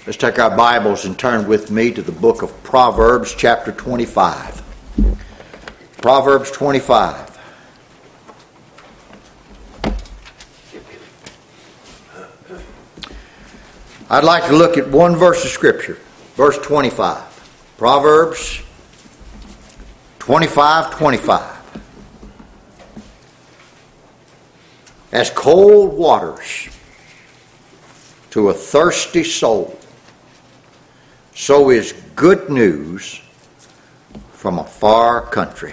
Let's take our Bibles and turn with me to the book of Proverbs, chapter 25. Proverbs 25. I'd like to look at one verse of Scripture, verse 25. Proverbs 25:25. As cold waters to a thirsty soul, so is good news from a far country.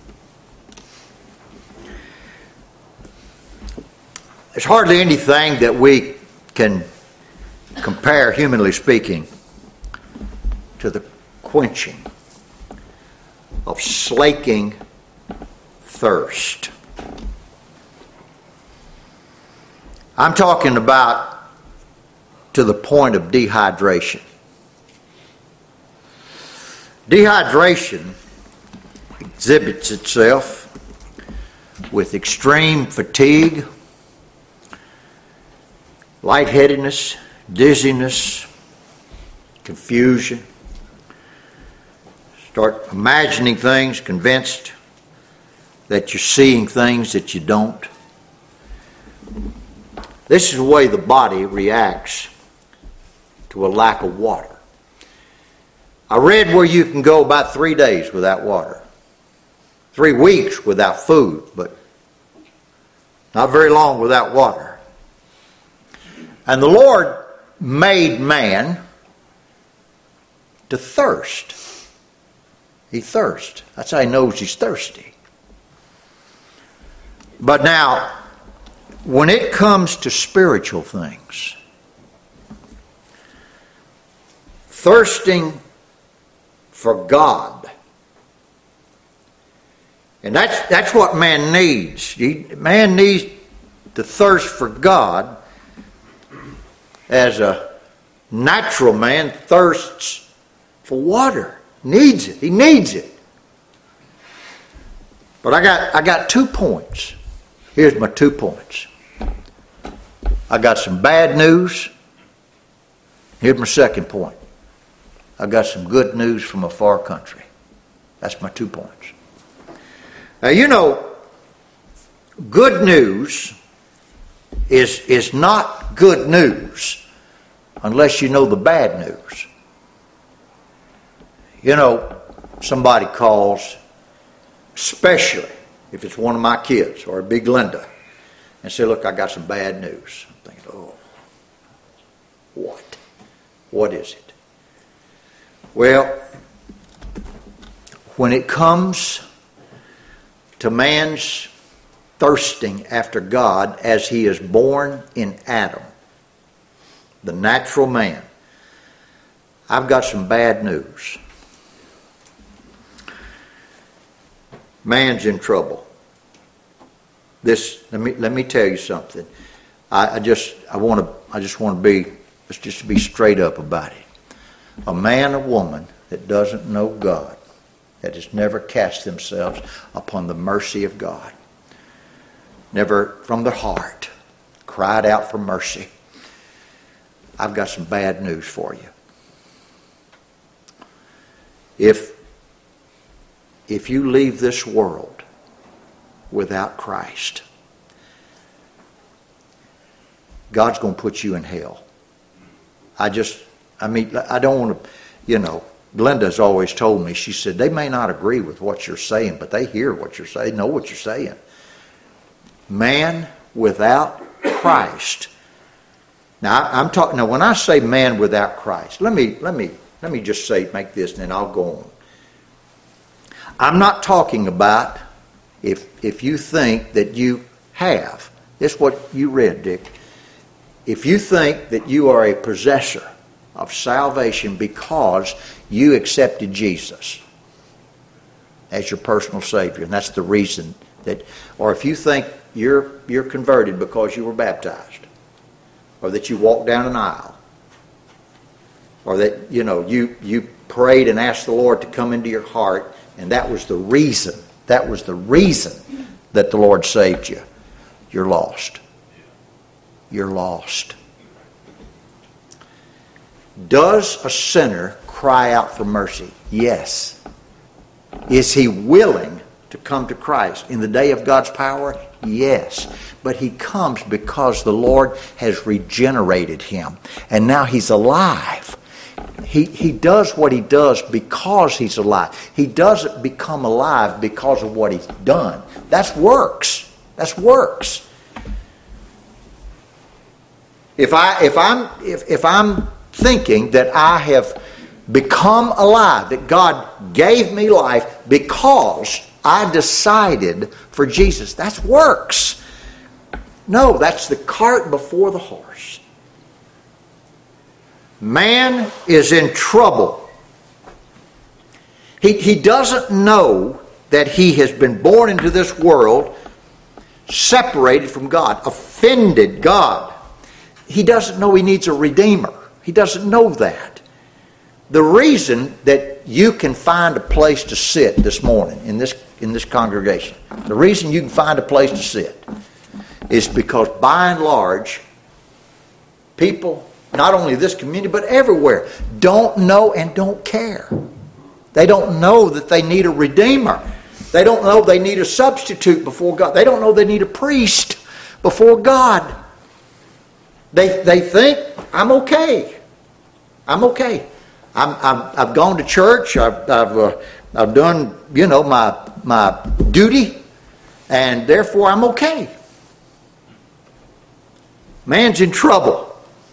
There's hardly anything that we can compare, humanly speaking, to the quenching of slaking thirst. I'm talking about to the point of dehydration. Dehydration exhibits itself with extreme fatigue, lightheadedness, dizziness, confusion. Start imagining things, convinced that you're seeing things that you don't. This is the way the body reacts to a lack of water. I read where you can go about 3 days without water. 3 weeks without food, but not very long without water. And the Lord made man to thirst. He thirsts. That's how he knows he's thirsty. But now, when it comes to spiritual things, thirsting for God, and that's what man needs. Man needs to thirst for God as a natural man thirsts for water. Needs it. He needs it. But I got 2 points. Here's my 2 points. I got some bad news. Here's my second point. I got some good news from a far country. That's my 2 points. Now, you know, good news is not good news unless you know the bad news. You know, somebody calls, especially if it's one of my kids or a big Linda, and say, look, I got some bad news. I'm thinking, oh, what? What is it? Well, when it comes to man's thirsting after God as he is born in Adam, the natural man, I've got some bad news. Man's in trouble. Let me tell you something. I just want to be, let's just be straight up about it. A man or woman that doesn't know God, that has never cast themselves upon the mercy of God, never from their heart cried out for mercy, I've got some bad news for you. If you leave this world without Christ, God's going to put you in hell. I don't want to, Glenda's always told me, she said, they may not agree with what you're saying, but they hear what you're saying, know what you're saying. Man without Christ. Now, I'm talking, when I say man without Christ, let me just say, make this, and then I'll go on. I'm not talking about if you think that you have. This is what you read, Dick. If you think that you are a possessor of salvation because you accepted Jesus as your personal Savior, and that's the reason that, or if you think you're converted because you were baptized, or that you walked down an aisle, or that you prayed and asked the Lord to come into your heart, and that was the reason that the Lord saved you, you're lost. You're lost. Does a sinner cry out for mercy? Yes. Is he willing to come to Christ in the day of God's power? Yes. But he comes because the Lord has regenerated him. And now he's alive. He does what he does because he's alive. He doesn't become alive because of what he's done. That's works. That's works. If I'm thinking that I have become alive, that God gave me life because I decided for Jesus, that's works. No, that's the cart before the horse. Man is in trouble. He doesn't know that he has been born into this world separated from God, offended God. He doesn't know he needs a redeemer. He doesn't know that. The reason that you can find a place to sit this morning in this congregation, the reason you can find a place to sit is because by and large, people, not only this community, but everywhere, don't know and don't care. They don't know that they need a redeemer. They don't know they need a substitute before God. They don't know they need a priest before God. They think, I'm okay. I'm okay. I've gone to church. I've done, my duty, and therefore I'm okay. Man's in trouble.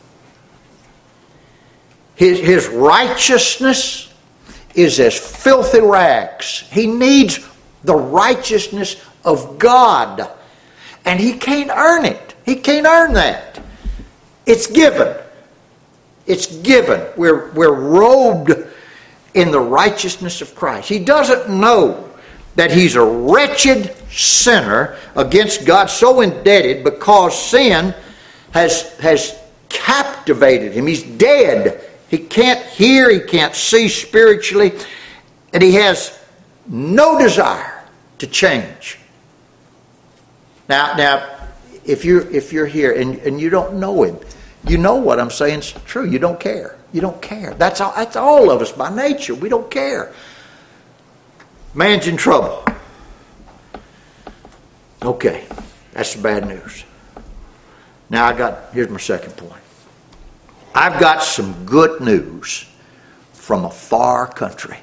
His righteousness is as filthy rags. He needs the righteousness of God, and he can't earn it. He can't earn that. It's given. It's given. We're robed in the righteousness of Christ. He doesn't know that he's a wretched sinner against God, so indebted because sin has captivated him. He's dead. He can't hear. He can't see spiritually. And he has no desire to change. Now, if you're here and you don't know him, you know what I'm saying is true. You don't care. You don't care. That's all of us by nature. We don't care. Man's in trouble. Okay, that's the bad news. Now here's my second point. I've got some good news from a far country.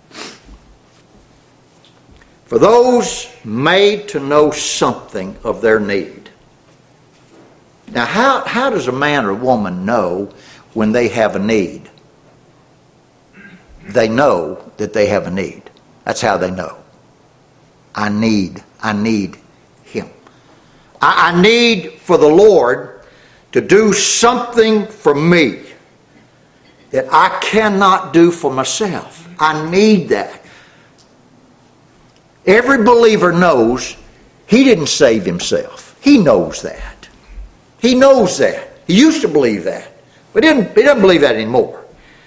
For those made to know something of their need. Now, how does a man or woman know when they have a need? They know that they have a need. That's how they know. I need him. I need for the Lord to do something for me that I cannot do for myself. I need that. Every believer knows he didn't save himself. He knows that. He knows that. He used to believe that. But he doesn't believe that anymore.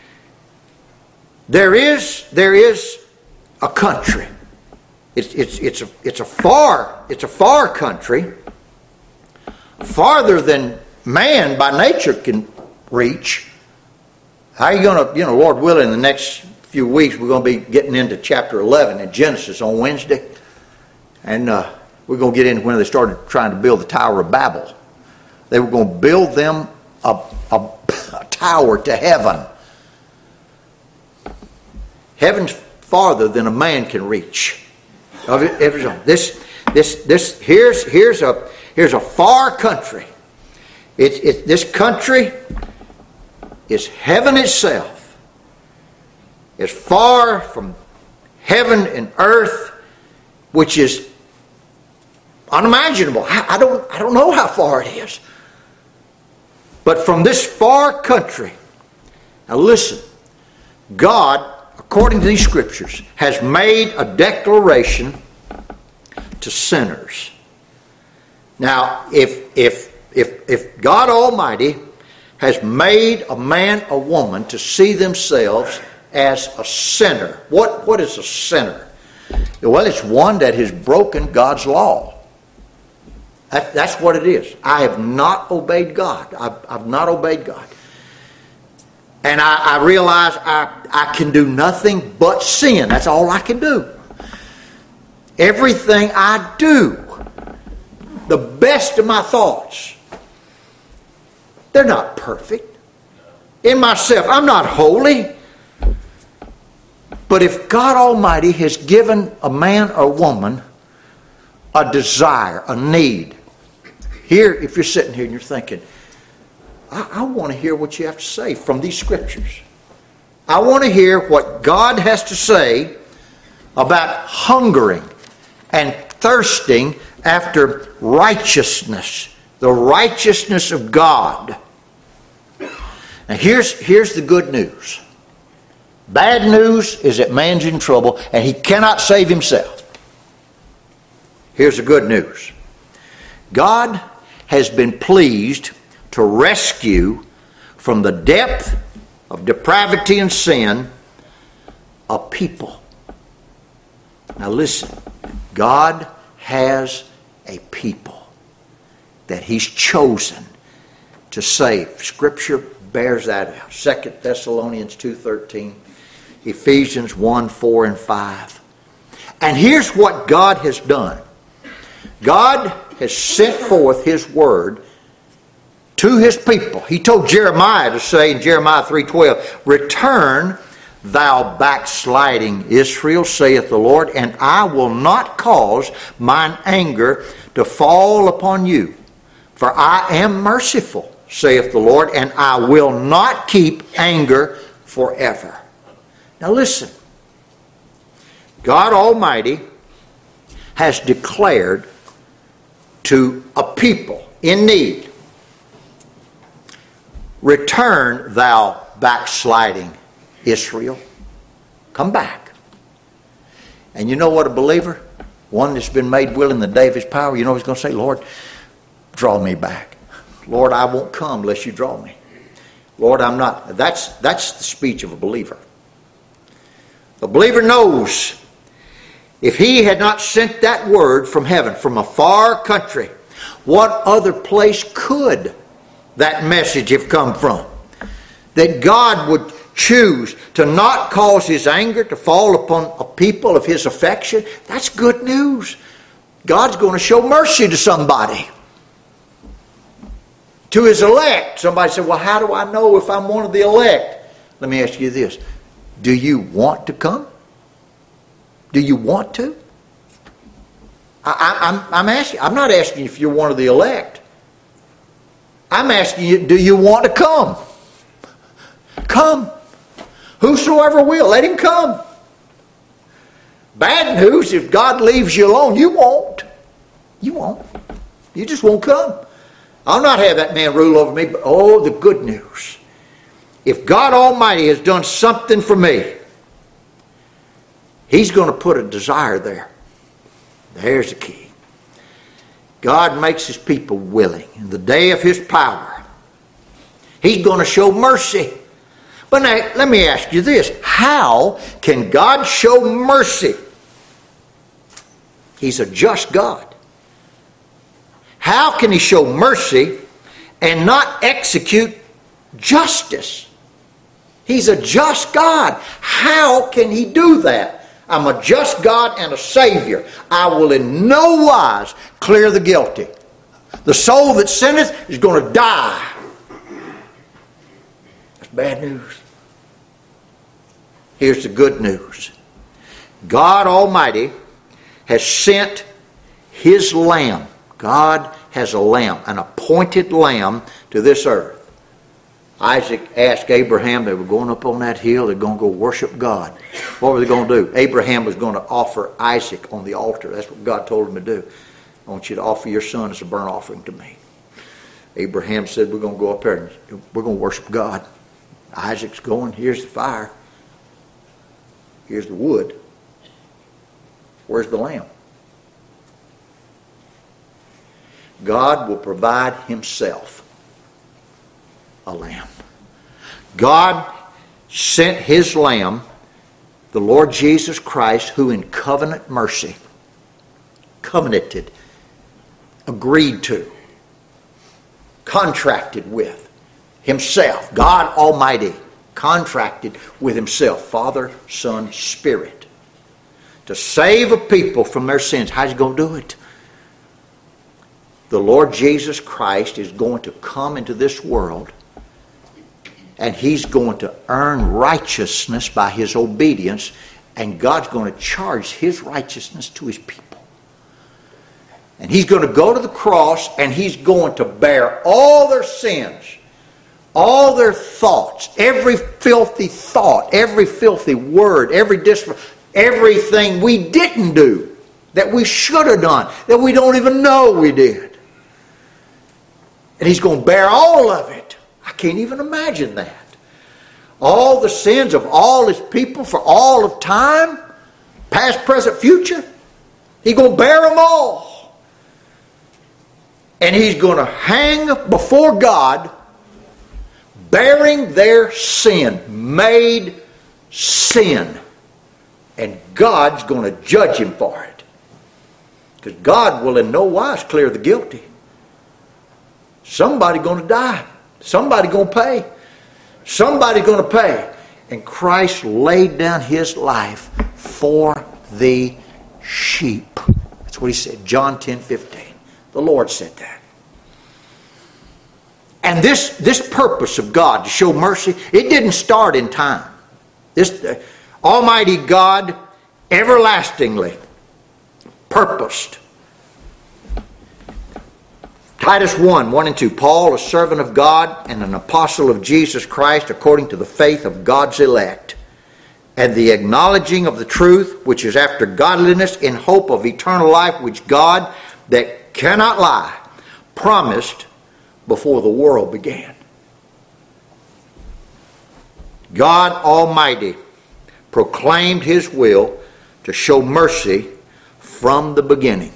There is a country. It's a far country, farther than man by nature can reach. How are you going to, Lord willing, in the next few weeks we're going to be getting into chapter 11 in Genesis on Wednesday. And we're going to get into when they started trying to build the Tower of Babel. They were going to build them a tower to heaven. Heaven's farther than a man can reach. Here's a far country. This country is heaven itself. It's far from heaven and earth, which is unimaginable. I don't know how far it is. But from this far country, now listen, God, according to these scriptures, has made a declaration to sinners. Now, if God Almighty has made a man or woman to see themselves as a sinner, what is a sinner? Well, it's one that has broken God's law. That's what it is. I have not obeyed God. I've not obeyed God. And I realize I can do nothing but sin. That's all I can do. Everything I do, the best of my thoughts, they're not perfect. In myself, I'm not holy. But if God Almighty has given a man or woman a desire, a need, here, if you're sitting here and you're thinking, I want to hear what you have to say from these scriptures. I want to hear what God has to say about hungering and thirsting after righteousness, the righteousness of God. Now here's the good news. Bad news is that man's in trouble and he cannot save himself. Here's the good news. God has been pleased to rescue from the depth of depravity and sin a people. Now listen, God has a people that He's chosen to save. Scripture bears that out. 2 Thessalonians 2:13, Ephesians 1:4 and 5. And here's what God has done. God has sent forth His word to His people. He told Jeremiah to say in Jeremiah 3:12, "Return, thou backsliding Israel, saith the Lord, and I will not cause mine anger to fall upon you. For I am merciful, saith the Lord, and I will not keep anger forever." Now listen. God Almighty has declared to a people in need, "Return, thou backsliding Israel." Come back. And you know what a believer, one that's been made willing the day of his power, you know he's going to say, "Lord, draw me back. Lord, I won't come unless you draw me. Lord, I'm not." That's the speech of a believer. The believer knows if he had not sent that word from heaven, from a far country, what other place could that message have come from? That God would choose to not cause His anger to fall upon a people of His affection. That's good news. God's going to show mercy to somebody. To His elect. Somebody said, "Well, how do I know if I'm one of the elect?" Let me ask you this. Do you want to come? Do you want to? I'm asking. I'm not asking if you're one of the elect. I'm asking you, do you want to come? Come. Whosoever will, let him come. Bad news, if God leaves you alone, you won't. You won't. You just won't come. I'll not have that man rule over me. But, oh, the good news. If God Almighty has done something for me, He's going to put a desire there. There's the key. God makes His people willing. In the day of His power, He's going to show mercy. But now, let me ask you this. How can God show mercy? He's a just God. How can He show mercy and not execute justice? He's a just God. How can He do that? I'm a just God and a Savior. I will in no wise clear the guilty. The soul that sinneth is going to die. That's bad news. Here's the good news. God Almighty has sent His Lamb. God has a lamb, an appointed lamb to this earth. Isaac asked Abraham, they were going up on that hill, they're going to go worship God. What were they going to do? Abraham was going to offer Isaac on the altar. That's what God told him to do. I want you to offer your son as a burnt offering to me. Abraham said, we're going to go up there and we're going to worship God. Isaac's going, here's the fire. Here's the wood. Where's the lamb? God will provide Himself a lamb. God sent His Lamb, the Lord Jesus Christ, who in covenant mercy, covenanted, agreed to, contracted with Himself, God Almighty, contracted with himself, Father, Son, Spirit, to save a people from their sins. How's he going to do it? The Lord Jesus Christ is going to come into this world, and he's going to earn righteousness by his obedience, and God's going to charge his righteousness to his people. And he's going to go to the cross, and he's going to bear all their sins, all their thoughts, every filthy thought, every filthy word, everything we didn't do, that we should have done, that we don't even know we did. And he's going to bear all of it. I can't even imagine that. All the sins of all his people for all of time, past, present, future. He's going to bear them all. And he's going to hang before God, bearing their sin, made sin. And God's going to judge him for it. Because God will in no wise clear the guilty. Somebody's going to die. Somebody's going to pay. Somebody's going to pay. And Christ laid down his life for the sheep. That's what he said. John 10:15. The Lord said that. And this purpose of God to show mercy, it didn't start in time. This Almighty God everlastingly purposed. Titus 1 and 2. Paul, a servant of God and an apostle of Jesus Christ, according to the faith of God's elect, and the acknowledging of the truth, which is after godliness, in hope of eternal life, which God, that cannot lie, promised before the world began. God Almighty proclaimed his will to show mercy from the beginning.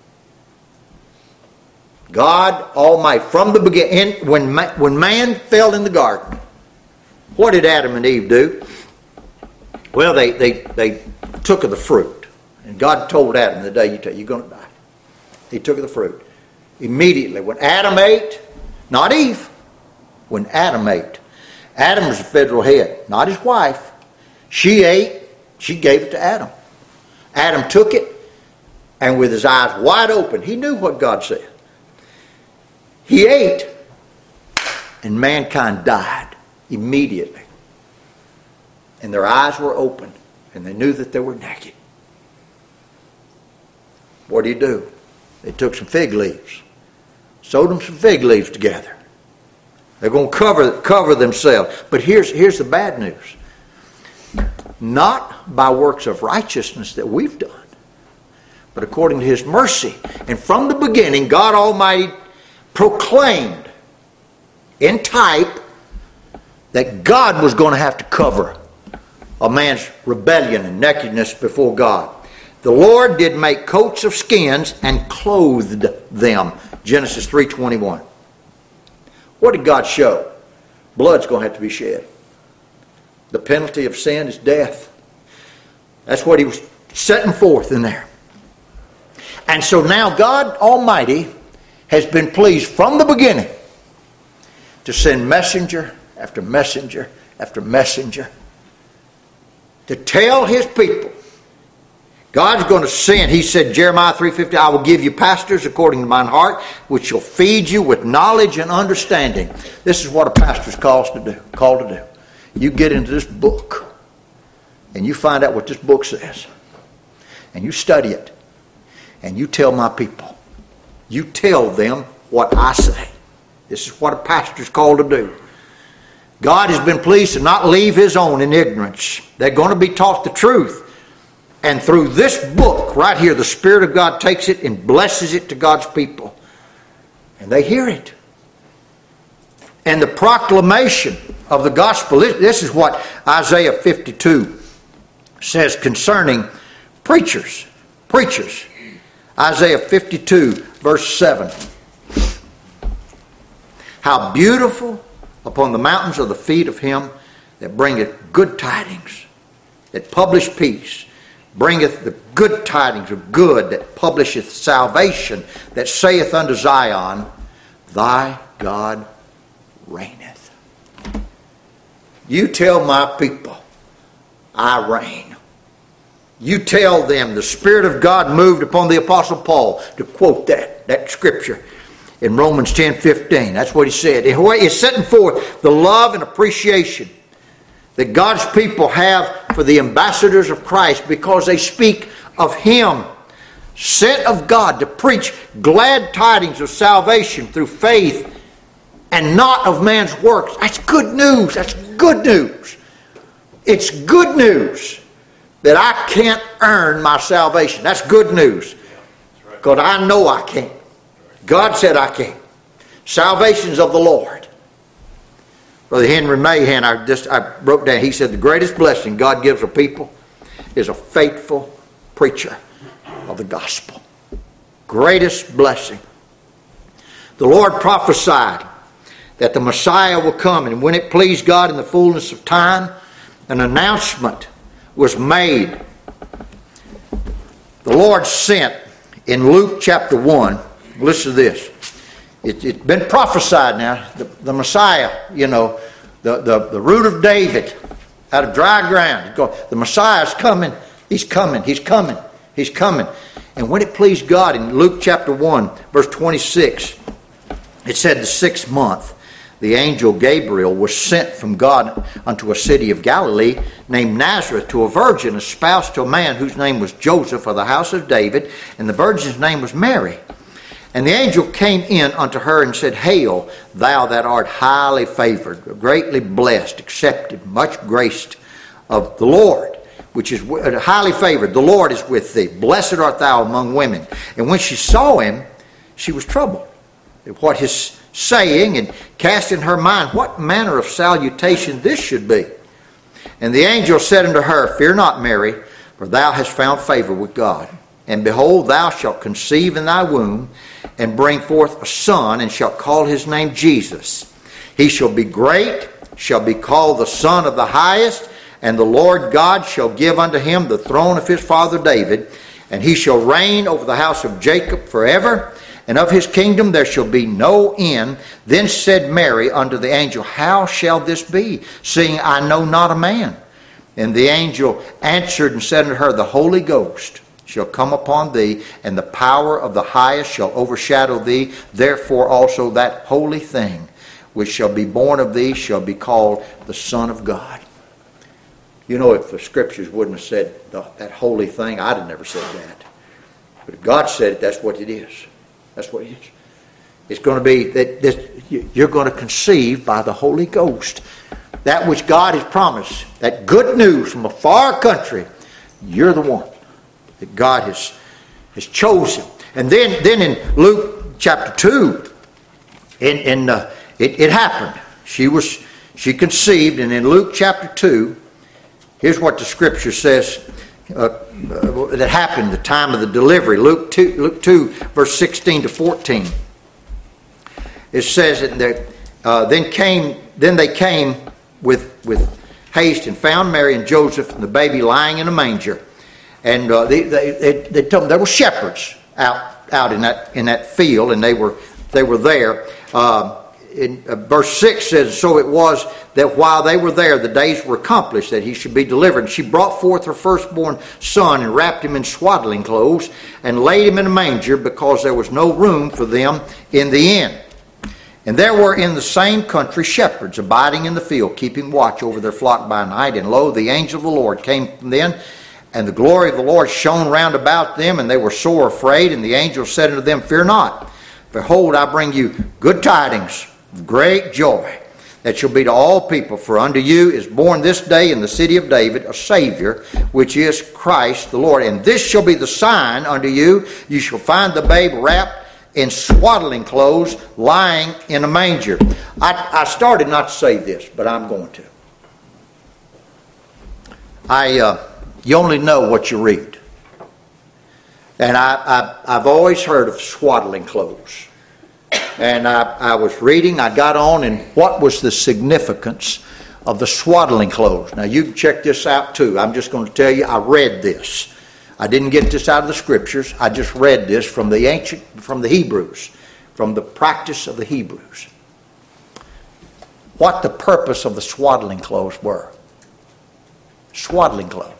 God Almighty, from the beginning, when man fell in the garden, what did Adam and Eve do? Well, they took of the fruit. And God told Adam, the day you take, you're going to die. He took of the fruit. Immediately, when Adam ate, not Eve, when Adam ate, Adam was the federal head, not his wife. She ate, she gave it to Adam. Adam took it, and with his eyes wide open, he knew what God said. He ate, and mankind died immediately. And their eyes were open, and they knew that they were naked. What do? They took some fig leaves, sewed them some fig leaves together. They're going to cover themselves. But here's the bad news. Not by works of righteousness that we've done, but according to his mercy. And from the beginning, God Almighty proclaimed in type that God was going to have to cover a man's rebellion and nakedness before God. The Lord did make coats of skins and clothed them. Genesis 3:21. What did God show? Blood's going to have to be shed. The penalty of sin is death. That's what he was setting forth in there. And so now God Almighty has been pleased from the beginning to send messenger after messenger after messenger to tell his people. God's going to send, he said, Jeremiah 3:50, I will give you pastors according to mine heart, which shall feed you with knowledge and understanding. This is what a pastor's called to do. You get into this book, and you find out what this book says, and you study it, and you tell my people. You tell them what I say. This is what a pastor's called to do. God has been pleased to not leave his own in ignorance. They're going to be taught the truth. And through this book right here, the Spirit of God takes it and blesses it to God's people. And they hear it. And the proclamation of the gospel, this is what Isaiah 52 says concerning preachers. Isaiah 52, verse 7. How beautiful upon the mountains are the feet of him that bringeth good tidings, that publish peace, bringeth the good tidings of good, that publisheth salvation, that saith unto Zion, thy God reigneth. You tell my people, I reign. You tell them the Spirit of God moved upon the Apostle Paul, to quote that scripture in Romans 10:15. That's what he said. He's setting forth the love and appreciation that God's people have for the ambassadors of Christ, because they speak of Him, sent of God to preach glad tidings of salvation through faith and not of man's works. That's good news. That's good news. It's good news that I can't earn my salvation. That's good news. Because I know I can't. God said I can't. Salvation's of the Lord. Brother Henry Mahan, I wrote down, he said the greatest blessing God gives a people is a faithful preacher of the gospel. Greatest blessing. The Lord prophesied that the Messiah will come, and when it pleased God in the fullness of time, an announcement was made. The Lord sent in Luke chapter 1, listen to this. It's been prophesied now, the Messiah, the root of David out of dry ground. The Messiah is coming. He's coming. He's coming. He's coming. And when it pleased God in Luke chapter 1, verse 26, it said the 6th month, the angel Gabriel was sent from God unto a city of Galilee named Nazareth, to a virgin espoused to a man whose name was Joseph, of the house of David, and the virgin's name was Mary. And the angel came in unto her and said, Hail, thou that art highly favored, greatly blessed, accepted, much graced of the Lord, which is highly favored. The Lord is with thee. Blessed art thou among women. And when she saw him, she was troubled at what his saying, and cast in her mind what manner of salutation this should be. And the angel said unto her, Fear not, Mary, for thou hast found favor with God. And behold, thou shalt conceive in thy womb, and bring forth a son, and shalt call his name Jesus. He shall be great, shall be called the Son of the Highest, and the Lord God shall give unto him the throne of his father David, and he shall reign over the house of Jacob forever, and of his kingdom there shall be no end. Then said Mary unto the angel, How shall this be, seeing I know not a man? And the angel answered and said unto her, The Holy Ghost shall come upon thee, and the power of the highest shall overshadow thee. Therefore also that holy thing which shall be born of thee shall be called the Son of God. If the scriptures wouldn't have said that holy thing, I'd have never said that. But if God said it, that's what it is. That's what it is. It's going to be that you're going to conceive by the Holy Ghost that which God has promised. That good news from a far country, you're the one that God has chosen. And then in Luke chapter 2, it happened. She conceived, and in Luke chapter 2, here's what the scripture says that happened, the time of the delivery. Luke 2, verse 16 to 14. It says that then they came with haste and found Mary and Joseph and the baby lying in a manger. And they told them there were shepherds out in that field, and they were there. In verse 6 says, So it was that while they were there, the days were accomplished that he should be delivered. And she brought forth her firstborn son, and wrapped him in swaddling clothes, and laid him in a manger, because there was no room for them in the inn. And there were in the same country shepherds abiding in the field, keeping watch over their flock by night. And lo, the angel of the Lord came from them, and the glory of the Lord shone round about them, and they were sore afraid. And the angel said unto them, Fear not. Behold, I bring you good tidings of great joy, that shall be to all people. For unto you is born this day in the city of David a Savior, which is Christ the Lord. And this shall be the sign unto you. You shall find the babe wrapped in swaddling clothes, lying in a manger. I started not to say this, but I'm going to. You only know what you read. And I've always heard of swaddling clothes. And I was reading, I got on, and what was the significance of the swaddling clothes? Now you can check this out too. I'm just going to tell you, I read this. I didn't get this out of the scriptures. I just read this from the Hebrews, from the practice of the Hebrews. what the purpose of the swaddling clothes were. Swaddling clothes.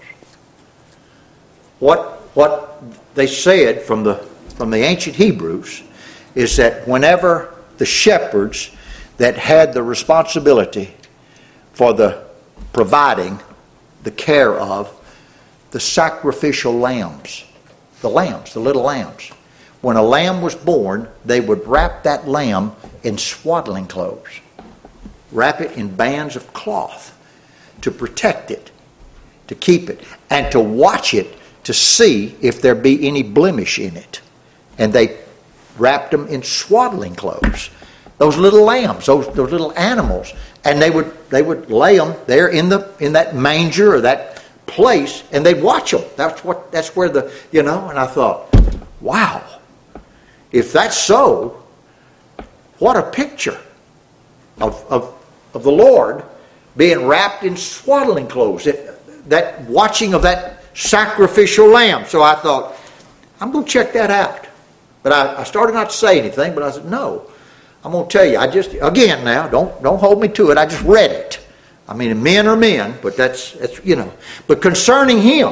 What they said from the ancient Hebrews is that whenever the shepherds that had the responsibility for the providing the care of the sacrificial lambs, the little lambs. When a lamb was born, they would wrap that lamb in swaddling clothes. Wrap it in bands of cloth to protect it, to keep it, and to watch it to see if there be any blemish in it. And they wrapped them in swaddling clothes. Those little lambs, those little animals, and they would lay them there in that manger or that place, and they'd watch them. That's where and I thought, wow, if that's so, what a picture of the Lord being wrapped in swaddling clothes. That watching of that sacrificial lamb. So I thought, I'm going to check that out. But I started not to say anything, but I said, no, I'm going to tell you. I just, again now, don't hold me to it. I just read it. I mean, men are men, but that's. But concerning him,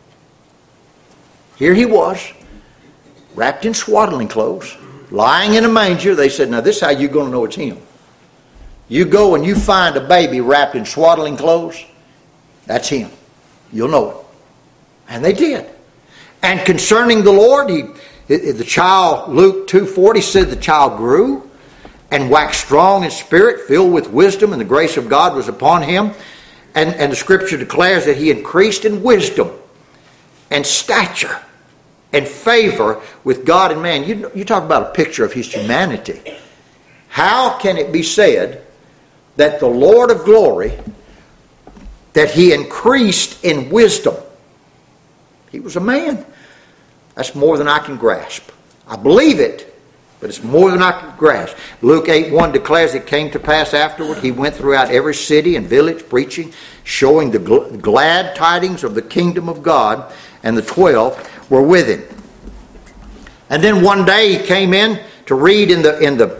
here he was, wrapped in swaddling clothes, lying in a manger. They said, now this is how you're going to know it's him. You go and you find a baby wrapped in swaddling clothes, that's him. You'll know it. And they did. And concerning the Lord, the child, Luke 2:40 said the child grew and waxed strong in spirit, filled with wisdom, and the grace of God was upon him. And the scripture declares that he increased in wisdom and stature and favor with God and man. You talk about a picture of his humanity. How can it be said that the Lord of glory, that he increased in wisdom? He was a man. That's more than I can grasp. I believe it, but it's more than I can grasp. Luke 8:1 declares it came to pass afterward. He went throughout every city and village preaching, showing the glad tidings of the kingdom of God, and the 12 were with him. And then one day he came in to read in the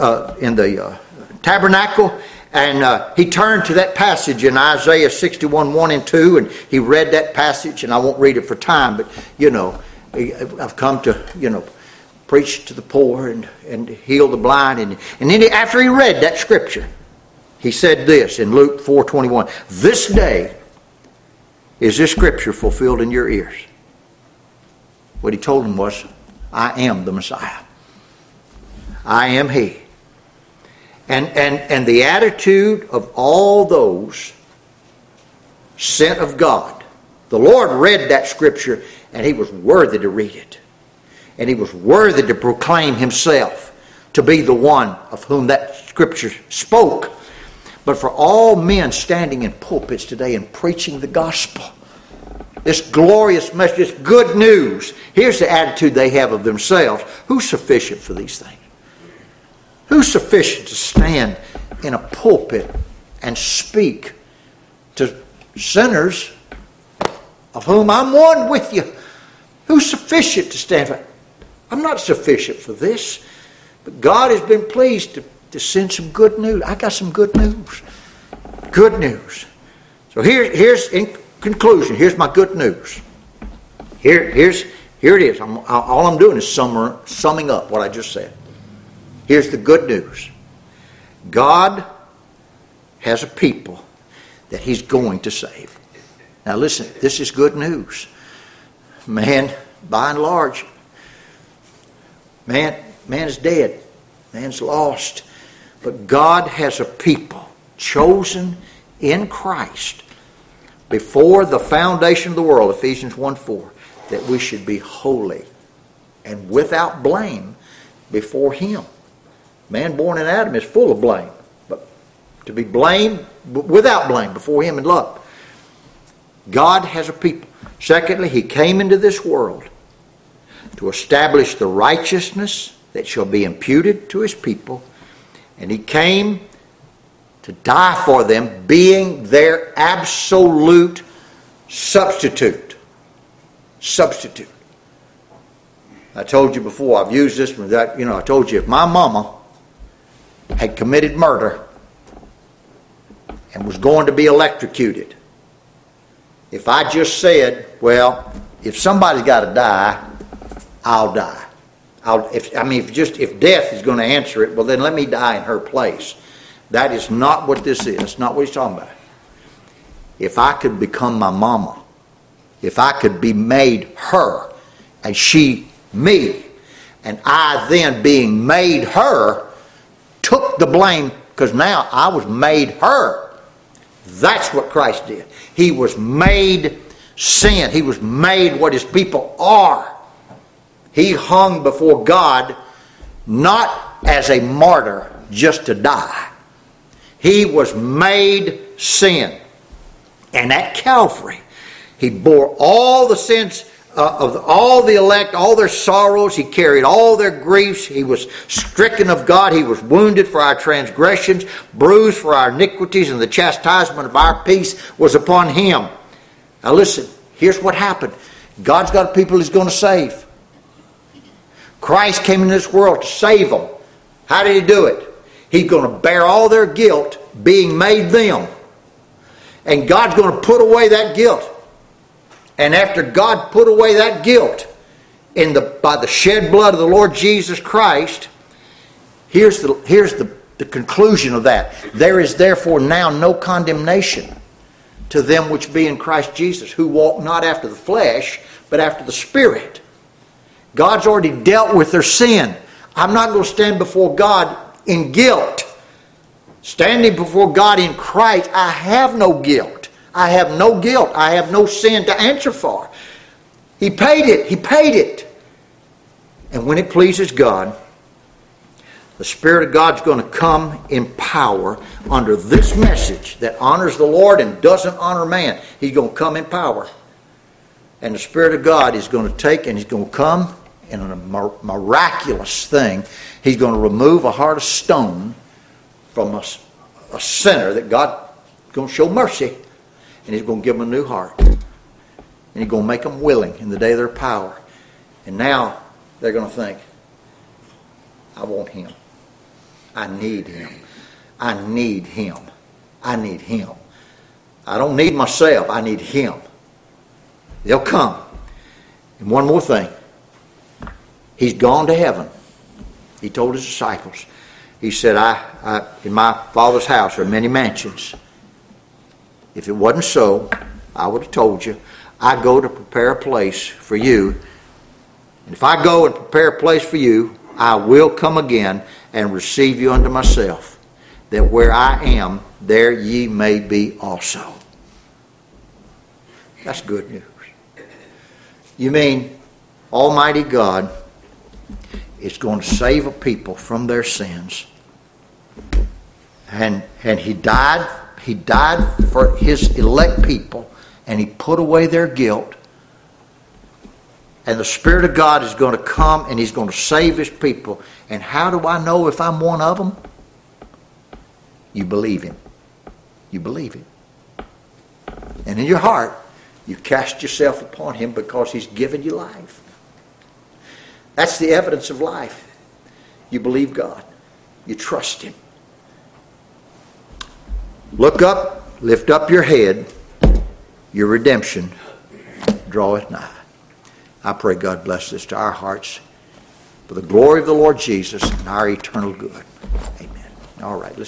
tabernacle, and he turned to that passage in Isaiah 61:1 and 2, and he read that passage, and I won't read it for time, but I've come to preach to the poor and heal the blind, and then after he read that scripture, he said this in Luke 4:21, this day is this scripture fulfilled in your ears. What he told him was, I am the Messiah. I am he. And the attitude of all those sent of God. The Lord read that scripture, and he was worthy to read it. And he was worthy to proclaim himself to be the one of whom that scripture spoke. But for all men standing in pulpits today and preaching the gospel, this glorious message, this good news, here's the attitude they have of themselves. Who's sufficient for these things? Who's sufficient to stand in a pulpit and speak to sinners of whom I'm one with you? Who's sufficient to stand for? I'm not sufficient for this. But God has been pleased to send some good news. I got some good news. Good news. So here's in conclusion, here's my good news. Here it is. All I'm doing is summing up what I just said. Here's the good news. God has a people that he's going to save. Now listen, this is good news. Man, by and large, man is dead. Man's lost. But God has a people chosen in Christ before the foundation of the world, Ephesians 1:4, that we should be holy and without blame before him. Man born in Adam is full of blame, but to be blamed, without blame before him in love. God has a people. Secondly, he came into this world to establish the righteousness that shall be imputed to his people, and he came to die for them, being their absolute substitute. Substitute. I told you before, I've used this one, I told you if my mama had committed murder, and was going to be electrocuted, if I just said, well, if somebody's got to die, I'll die. If death is going to answer it, well, then let me die in her place. That is not what this is. It's not what he's talking about. If I could become my mama, if I could be made her, and she me, and I then being made her, took the blame, because now I was made her. That's what Christ did. He was made sin. He was made what his people are. He hung before God not as a martyr just to die. He was made sin. And at Calvary, he bore all the sins of all the elect, all their sorrows. He carried all their griefs. He was stricken of God. He was wounded for our transgressions, bruised for our iniquities, and the chastisement of our peace was upon him. Now listen, here's what happened. God's got people he's going to save. Christ came into this world to save them. How did he do it? He's going to bear all their guilt, being made them. And God's going to put away that guilt. And after God put away that guilt by the shed blood of the Lord Jesus Christ, here's the conclusion of that. There is therefore now no condemnation to them which be in Christ Jesus, who walk not after the flesh, but after the Spirit. God's already dealt with their sin. I'm not going to stand before God in guilt. Standing before God in Christ, I have no guilt. I have no guilt. I have no sin to answer for. He paid it. He paid it. And when it pleases God, the Spirit of God's going to come in power under this message that honors the Lord and doesn't honor man. He's going to come in power. And the Spirit of God is going to take and he's going to come in a miraculous thing. He's going to remove a heart of stone from a sinner that God is going to show mercy. And he's going to give them a new heart. And he's going to make them willing in the day of their power. And now they're going to think, I want him. I need him. I need him. I need him. I don't need myself. I need him. They'll come. And one more thing. He's gone to heaven. He told his disciples. He said, I in my Father's house are many mansions. If it wasn't so, I would have told you. I go to prepare a place for you. And if I go and prepare a place for you, I will come again and receive you unto myself, that where I am, there ye may be also. That's good news. You mean Almighty God is going to save a people from their sins. And he died for his elect people, and he put away their guilt. And the Spirit of God is going to come and he's going to save his people. And how do I know if I'm one of them? You believe him. You believe him. And in your heart, you cast yourself upon him because he's given you life. That's the evidence of life. You believe God. You trust him. Look up, lift up your head. Your redemption draweth nigh. I pray God bless this to our hearts for the glory of the Lord Jesus and our eternal good. Amen. All right.